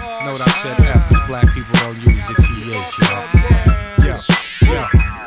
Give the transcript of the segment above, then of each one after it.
Note I said F, cause black people don't use the TH, y'all. Yeah.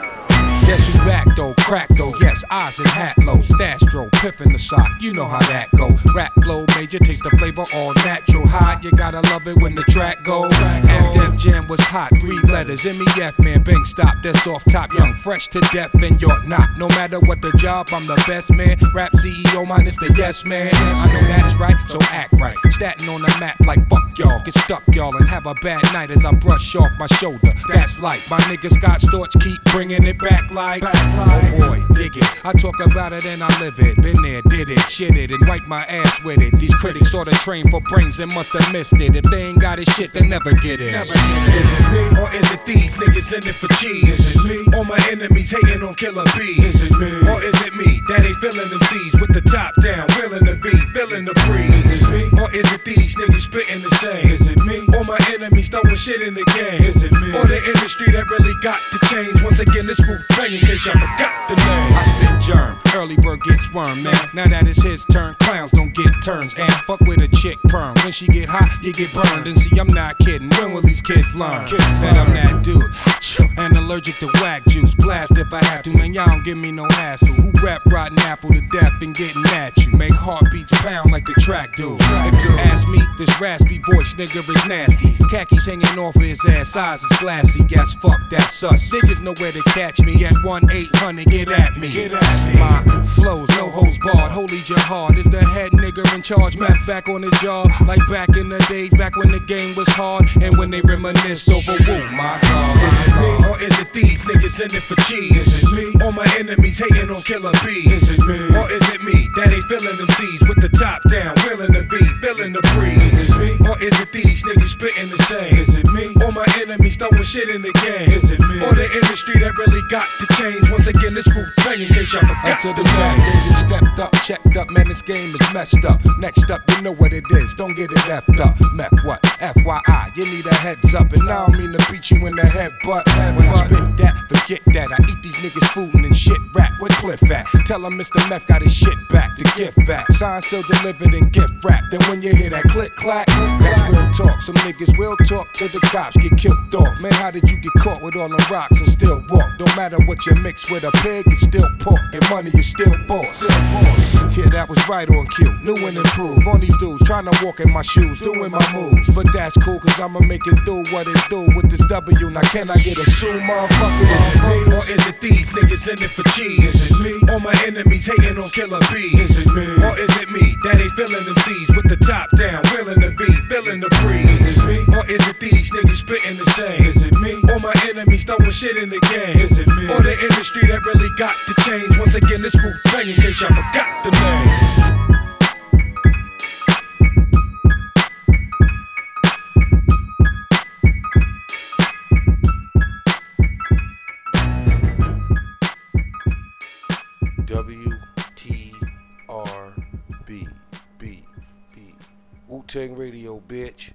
Guess who back though, crack though, yes, Oz and Hatlow, Stastro, Pippin the sock, you know how that go. Rap flow major, taste the flavor all natural. Hot, you gotta love it when the track goes. As Def Jam was hot, 3 letters, MEF man, bank stop, that's off top, young, fresh to death, and you're not. No matter what the job, I'm the best man. Rap CEO minus the yes man. I know that's right, so act right. Statin on the map like fuck y'all, get stuck y'all, and have a bad night as I brush off my shoulder. That's like my niggas got storch, keep bringing it back like, oh boy, dig it. I talk about it and I live it. Been there, did it, shit it, and wipe my ass with it. These critics sorta trained for brains and must have missed it. If they ain't got it shit, they never get it. Is it me or is it these niggas in it for cheese? Is it me or my enemies hating on Killer B? Is it me or is it me that ain't feeling them C's with the top down, willing to be, feeling the breeze? Is it me or is it these niggas spitting the same? Is it me or my enemies throwing shit in the game? Is it me or the industry that really got to change? Once again, this Wu-Tang in case y'all forgot the name. I spit germ, early bird gets worm, man. Now that it's his turn, clowns don't get turns. And fuck with a chick perm. When she get hot, you get burned. And see, I'm not kidding. When will these kids learn that I'm that dude? And allergic to whack juice. Blast if I have to, man. Y'all don't give me no hassle. Who rap rotten apple to death and getting at you? Make heartbeats pound like the track do. If you ask me, this raspy voice nigga is nasty. Khakis hanging off of his ass, eyes is glassy. Yes, fuck, that's us. Niggas know where to catch me at 1-800, get at me. My flows, no hoes barred. Holy jihad is the head nigga in charge. Matt back on his job, like back in the days, back when the game was hard. And when they reminisce over woo, my God. Is it me or is it these niggas in it for cheese? Is it me or my enemies hating on Killer B? Is it me or is it me that ain't feeling them C's with the top down, willing to be, feeling the breeze? Is it me or is it these niggas spitting the same? Is it me or my enemies throwing shit in the game? Is it me or the industry that really got to change? Once again, this Wu-Tang in case y'all forgot the name. Get stepped up, checked up, man, this game is messed up. Next up, you know what it is, don't get it effed up. Meth what? FYI, you need a heads up. And I don't mean to beat you in the head, but when I spit that, forget that. I eat these niggas food and shit rap. Where Cliff at? Tell him Mr. Meth got his shit back, the gift back. Sign still delivered in gift wrap. Then when you hear that click clack, that's real talk. Some niggas will talk till the cops get killed off. Man, how did you get caught with all them rocks and still walk? Don't matter what you mix with a pig, it's still pork. And money is still boss. Yeah, that was right on cue. New and improved. On these dudes trying to walk in my shoes, doing my moves. But that's cool, cause I'ma make it do what it do with this W. Now can I get a shoe, motherfucker? Is it me or is it these niggas in it for cheese? Is it me or my enemies hating on Killer B? Is it me or is it me that ain't feeling them C's with the top down, willing to be, feeling the breeze? Is it me or is it these niggas spitting the same? Is it me or my enemies throwing shit in the game? Is it me or the industry that really got to change? Once again, this Wu-Tang in case y'all forgot the name. WTRB, Wu-Tang Radio, bitch.